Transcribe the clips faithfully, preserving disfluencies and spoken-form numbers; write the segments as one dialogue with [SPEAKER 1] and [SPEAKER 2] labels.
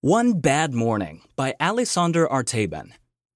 [SPEAKER 1] One Bad Morning by Alexander Artaban.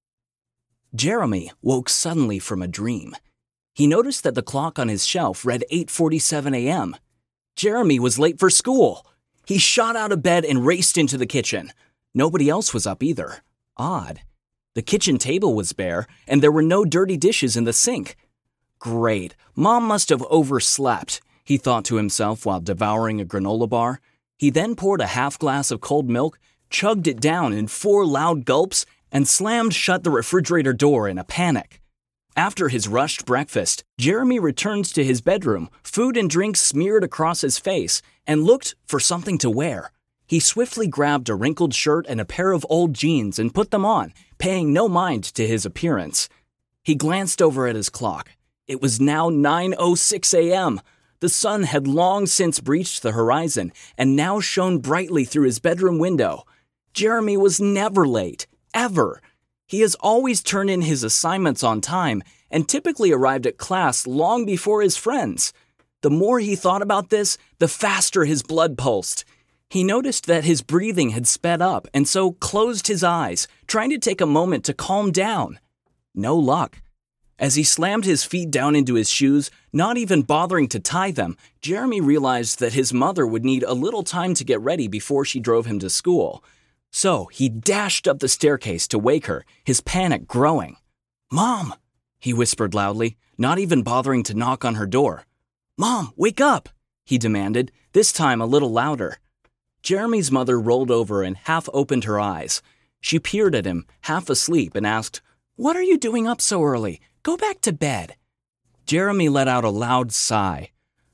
[SPEAKER 1] Jeremy woke suddenly from a dream. He noticed that the clock on his shelf read eight forty-seven a.m. Jeremy was late for school. He shot out of bed and raced into the kitchen. Nobody else was up either. Odd. The kitchen table was bare, and there were no dirty dishes in the sink. Great. Mom must have overslept, he thought to himself while devouring a granola bar. He then poured a half glass of cold milk, chugged it down in four loud gulps, and slammed shut the refrigerator door in a panic. After his rushed breakfast, Jeremy returned to his bedroom, food and drink smeared across his face, and looked for something to wear. He swiftly grabbed a wrinkled shirt and a pair of old jeans and put them on, paying no mind to his appearance. He glanced over at his clock. It was now nine oh six a.m. The sun had long since breached the horizon and now shone brightly through his bedroom window. Jeremy was never late, ever. He has always turned in his assignments on time and typically arrived at class long before his friends. The more he thought about this, the faster his blood pulsed. He noticed that his breathing had sped up and so closed his eyes, trying to take a moment to calm down. No luck. As he slammed his feet down into his shoes, not even bothering to tie them, Jeremy realized that his mother would need a little time to get ready before she drove him to school. So he dashed up the staircase to wake her, his panic growing. "Mom!" he whispered loudly, not even bothering to knock on her door. "Mom, wake up!" he demanded, this time a little louder. Jeremy's mother rolled over and half opened her eyes. She peered at him, half asleep, and asked, "What are you doing up so early? Go back to bed." Jeremy let out a loud sigh.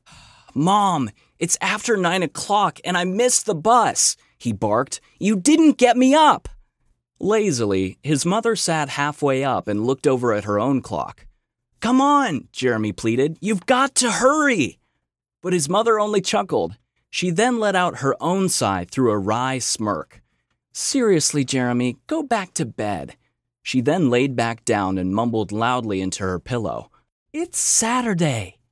[SPEAKER 1] "Mom, it's after nine o'clock and I missed the bus," he barked. "You didn't get me up." Lazily, his mother sat halfway up and looked over at her own clock. "Come on," Jeremy pleaded. "You've got to hurry." But his mother only chuckled. She then let out her own sigh through a wry smirk. "Seriously, Jeremy, go back to bed." She then laid back down and mumbled loudly into her pillow. "It's Saturday."